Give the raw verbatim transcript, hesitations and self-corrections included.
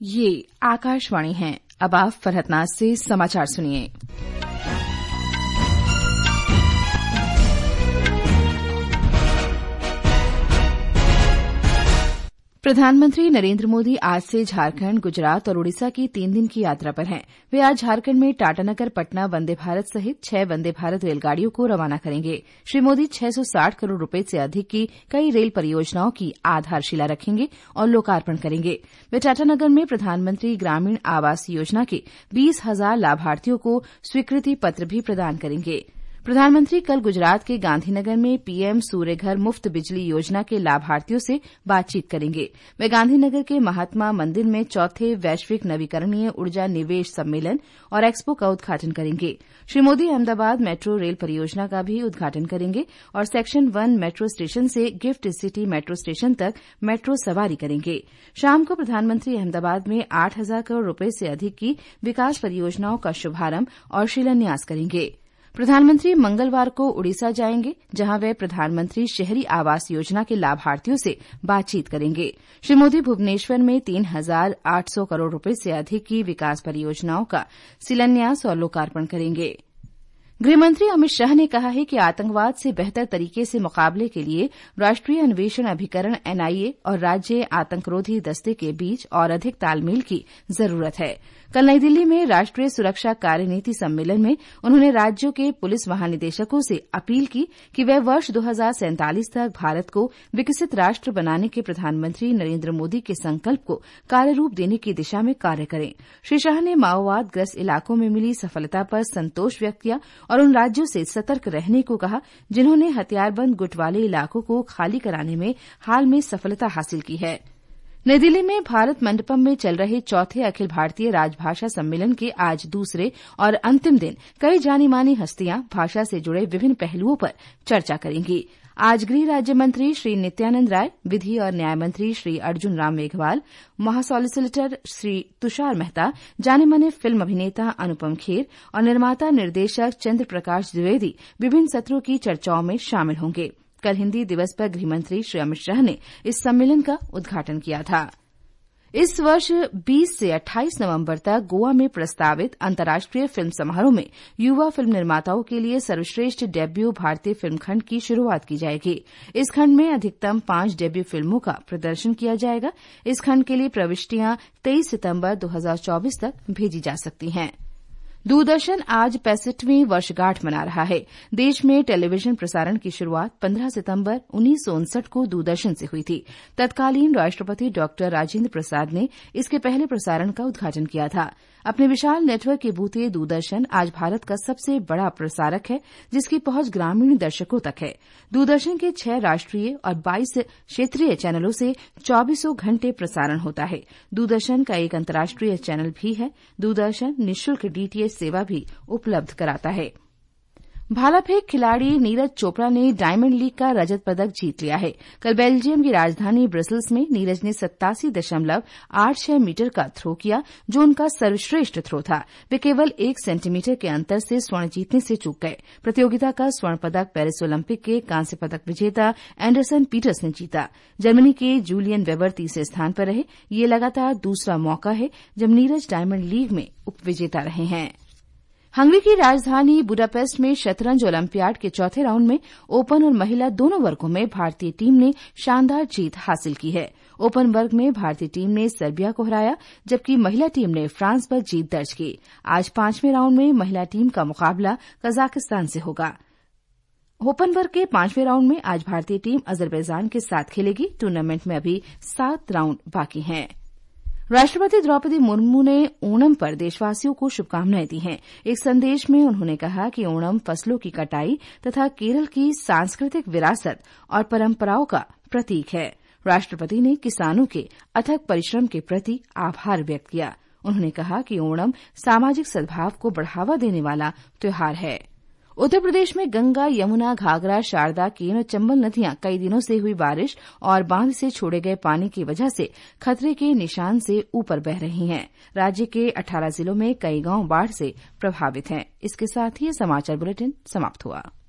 ये आकाशवाणी है। अब आप फरहतनाज से समाचार सुनिए। प्रधानमंत्री नरेंद्र मोदी आज से झारखंड, गुजरात और ओडिशा की तीन दिन की यात्रा पर हैं। वे आज झारखंड में टाटानगर पटना वंदे भारत सहित छह वंदे भारत रेलगाड़ियों को रवाना करेंगे। श्री मोदी छह सौ साठ करोड़ रुपए से अधिक की कई रेल परियोजनाओं की आधारशिला रखेंगे और लोकार्पण करेंगे। वे टाटानगर में प्रधानमंत्री ग्रामीण आवास योजना के बीस हजार लाभार्थियों को स्वीकृति पत्र भी प्रदान करेंगे। प्रधानमंत्री कल गुजरात के गांधीनगर में पीएम सूर्यघर मुफ्त बिजली योजना के लाभार्थियों से बातचीत करेंगे। वे गांधीनगर के महात्मा मंदिर में चौथे वैश्विक नवीकरणीय ऊर्जा निवेश सम्मेलन और एक्सपो का उद्घाटन करेंगे। श्री मोदी अहमदाबाद मेट्रो रेल परियोजना का भी उद्घाटन करेंगे और सेक्शन वन मेट्रो स्टेशन से गिफ्ट सिटी मेट्रो स्टेशन तक मेट्रो सवारी करेंगे। शाम को प्रधानमंत्री अहमदाबाद में आठ हजार करोड़ रुपए से अधिक की विकास परियोजनाओं का शुभारंभ और शिलान्यास करेंगे। प्रधानमंत्री मंगलवार को उड़ीसा जाएंगे, जहां वे प्रधानमंत्री शहरी आवास योजना के लाभार्थियों से बातचीत करेंगे। श्री मोदी भुवनेश्वर में तीन हजार आठ सौ करोड़ रुपए से अधिक की विकास परियोजनाओं का शिलान्यास और लोकार्पण करेंगे। गृहमंत्री अमित शाह ने कहा है कि आतंकवाद से बेहतर तरीके से मुकाबले के लिए राष्ट्रीय अन्वेषण अभिकरण एनआईए और राज्य आतंकरोधी दस्ते के बीच और अधिक तालमेल की जरूरत है। कल नई दिल्ली में राष्ट्रीय सुरक्षा कार्यनीति सम्मेलन में उन्होंने राज्यों के पुलिस महानिदेशकों से अपील की कि वे वर्ष दो हजार सैंतालीस तक भारत को विकसित राष्ट्र बनाने के प्रधानमंत्री नरेंद्र मोदी के संकल्प को कार्यरूप देने की दिशा में कार्य करें। श्री शाह ने माओवादग्रस्त इलाकों में मिली सफलता पर संतोष व्यक्त किया और उन राज्यों से सतर्क रहने को कहा जिन्होंने हथियारबंद गुट वाले इलाकों को खाली कराने में हाल में सफलता हासिल की है। नई दिल्ली में भारत मंडपम में चल रहे चौथे अखिल भारतीय राजभाषा सम्मेलन के आज दूसरे और अंतिम दिन कई जानी मानी हस्तियां भाषा से जुड़े विभिन्न पहलुओं पर चर्चा करेंगी। आज गृह राज्य मंत्री श्री नित्यानंद राय, विधि और न्याय मंत्री श्री अर्जुन राम मेघवाल, महासॉलिसिटर श्री तुषार मेहता, जाने माने फिल्म अभिनेता अनुपम खेर और निर्माता निर्देशक चंद्र प्रकाश द्विवेदी विभिन्न सत्रों की चर्चाओं में शामिल होंगे। कल हिन्दी दिवस पर गृहमंत्री श्री अमित शाह ने इस सम्मेलन का उद्घाटन किया था। इस वर्ष बीस से अट्ठाईस नवंबर तक गोवा में प्रस्तावित अंतर्राष्ट्रीय फिल्म समारोह में युवा फिल्म निर्माताओं के लिए सर्वश्रेष्ठ डेब्यू भारतीय फिल्म खंड की शुरूआत की जाएगी। इस खंड में अधिकतम पांच डेब्यू फिल्मों का प्रदर्शन किया जाएगा। इस खंड के लिए प्रविष्टियां तेईस सितंबर दो हजार चौबीस तक भेजी जा सकती हैं। दूरदर्शन आज पैंसठवीं वर्षगांठ मना रहा है। देश में टेलीविजन प्रसारण की शुरूआत पंद्रह सितंबर उन्नीस सौ उनसठ को दूरदर्शन से हुई थी। तत्कालीन राष्ट्रपति डॉक्टर राजेंद्र प्रसाद ने इसके पहले प्रसारण का उद्घाटन किया था। अपने विशाल नेटवर्क के बूते दूरदर्शन आज भारत का सबसे बड़ा प्रसारक है, जिसकी पहुंच ग्रामीण दर्शकों तक है। दूरदर्शन के छह राष्ट्रीय और बाईस क्षेत्रीय चैनलों से चौबीसों घंटे प्रसारण होता है। दूरदर्शन का एक अंतर्राष्ट्रीय चैनल भी है। दूरदर्शन निःशुल्क डीटीएच सेवा भी उपलब्ध कराता है। भाला फेंक खिलाड़ी नीरज चोपड़ा ने डायमंड लीग का रजत पदक जीत लिया है। कल बेल्जियम की राजधानी ब्रसेल्स में नीरज ने सत्तासी दशमलव आठ छह मीटर का थ्रो किया, जो उनका सर्वश्रेष्ठ थ्रो था। वे केवल एक सेंटीमीटर के अंतर से स्वर्ण जीतने से चूक गए। प्रतियोगिता का स्वर्ण पदक पेरिस ओलंपिक के कांस्य पदक विजेता एंडरसन पीटर्स ने जीता। जर्मनी के जूलियन वेबर तीसरे स्थान पर रहे। ये लगातार दूसरा मौका है जब नीरज डायमंड लीग में उपविजेता रहे हैं। हंगरी की राजधानी बुडापेस्ट में शतरंज ओलंपियाड के चौथे राउंड में ओपन और महिला दोनों वर्गों में भारतीय टीम ने शानदार जीत हासिल की है। ओपन वर्ग में भारतीय टीम ने सर्बिया को हराया, जबकि महिला टीम ने फ्रांस पर जीत दर्ज की। आज पांचवें राउंड में महिला टीम का मुकाबला कजाकिस्तान से होगा। ओपन वर्ग के पांचवें राउंड में आज भारतीय टीम अजरबैजान के साथ खेलेगी। टूर्नामेंट में अभी सात राउंड बाकी हैं। राष्ट्रपति द्रौपदी मुर्मू ने ओणम पर देशवासियों को शुभकामनाएं दी हैं। एक संदेश में उन्होंने कहा कि ओणम फसलों की कटाई तथा केरल की सांस्कृतिक विरासत और परंपराओं का प्रतीक है। राष्ट्रपति ने किसानों के अथक परिश्रम के प्रति आभार व्यक्त किया। उन्होंने कहा कि ओणम सामाजिक सद्भाव को बढ़ावा देने वाला त्योहार है। उत्तर प्रदेश में गंगा, यमुना, घाघरा, शारदा, केन और चंबल नदियां कई दिनों से हुई बारिश और बांध से छोड़े गए पानी की वजह से खतरे के निशान से ऊपर बह रही हैं। राज्य के अठारह जिलों में कई गांव बाढ़ से प्रभावित हैं। इसके साथ ही ये समाचार बुलेटिन समाप्त हुआ।